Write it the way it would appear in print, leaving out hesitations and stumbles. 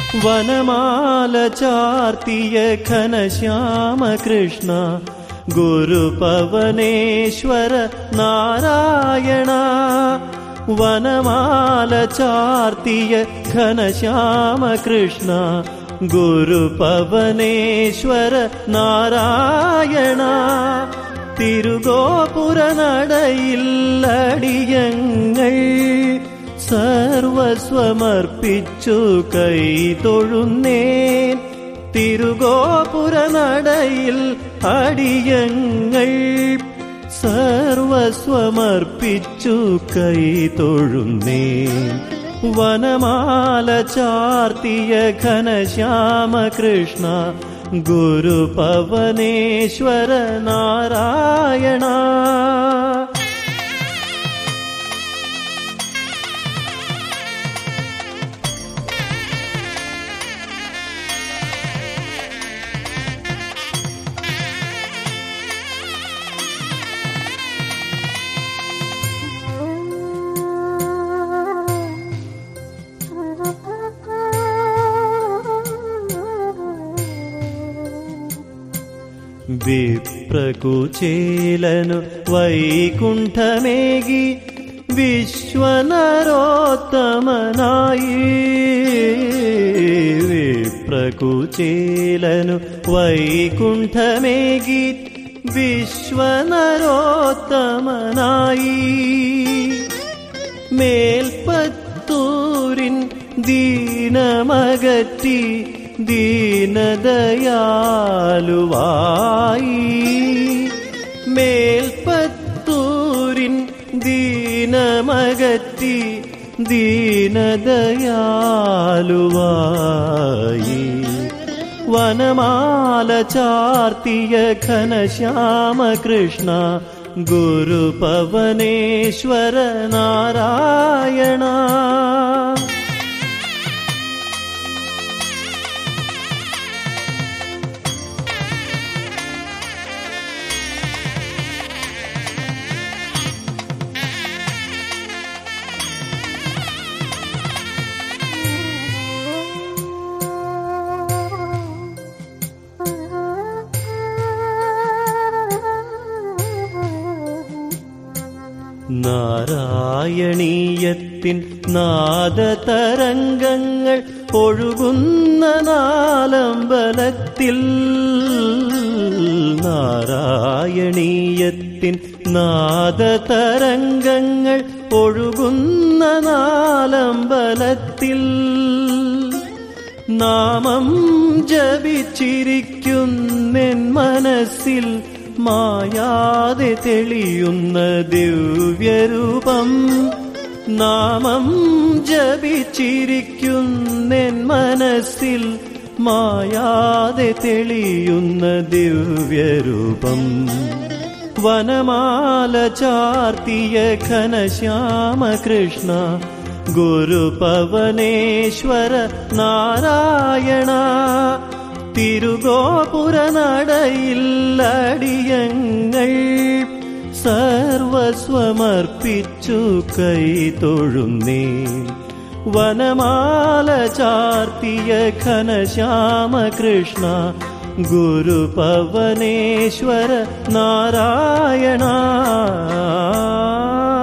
വനമാല ചാർത്തിയ ഘനശ്യാമ കൃഷ്ണ ഗുരുപവനേശ്വര നാരായണ. വനമാല ചാർത്തിയ ഘനശ്യാമ കൃഷ്ണ ഗുരുപവനേശ്വര നാരായണ. തിരുഗോപുരനടയിൽ അടിയങ്ങൾ സർവസ്വമർപ്പിച്ചു കൈതൊഴുന്നേൻ. തിരുഗോപുരനടയിൽ അടിയങ്ങൾ സർവസ്വമർപ്പിച്ചു കൈതൊഴുന്നേൻ. വനമാല ചാർത്തിയ ഘനശ്യാമ കൃഷ്ണ ഗുരുപവനേശ്വര നാരായണ. വിപ്രകുചേലനു വൈകുണ്ഠമേകി വിശ്വനരോത്തമനായി. വിപ്രകുചേലനു വൈകുണ്ഠമേകി വിശ്വനരോത്തമനായി. മേൽപ്പത്തൂരിൻ ദീനമകറ്റി ദീനദയാലുവായി. മേൽപ്പത്തൂരിൻ ദീനമകറ്റി ദീനദയാലുവായി. വനമാല ചാർത്തിയ ഘനശ്യാമ കൃഷ്ണ ഗുരുപവനേശ്വര നാരായണ. നാരായണീയത്തിൻ നാദതരംഗങ്ങൾ ഒഴുകുന്ന നാലമ്പലത്തിൽ. നാരായണീയത്തിൻ നാദതരംഗങ്ങൾ ഒഴുകുന്ന നാലമ്പലത്തിൽ. നാമം ജപിച്ചിരിക്കുന്നെൻ മനസ്സിൽ മായാതെ തെളിയുന്ന ദിവ്യരൂപം. നാമം ജപിച്ചിരിക്കുന്നെൻ മനസ്സിൽ മായാതെ തെളിയുന്ന ദിവ്യരൂപം. വനമാല ചാർത്തിയ ഘനശ്യാമ കൃഷ്ണ ഗുരുപവനേശ്വര നാരായണ. തിരുഗോപുരനടയിൽ അടിയങ്ങൾ സർവസ്വമർപ്പിച്ചു കൈതൊഴുന്നേൻ. വനമാല ചാർത്തിയ ഘനശ്യാമ കൃഷ്ണ ഗുരുപവനേശ്വര നാരായണ.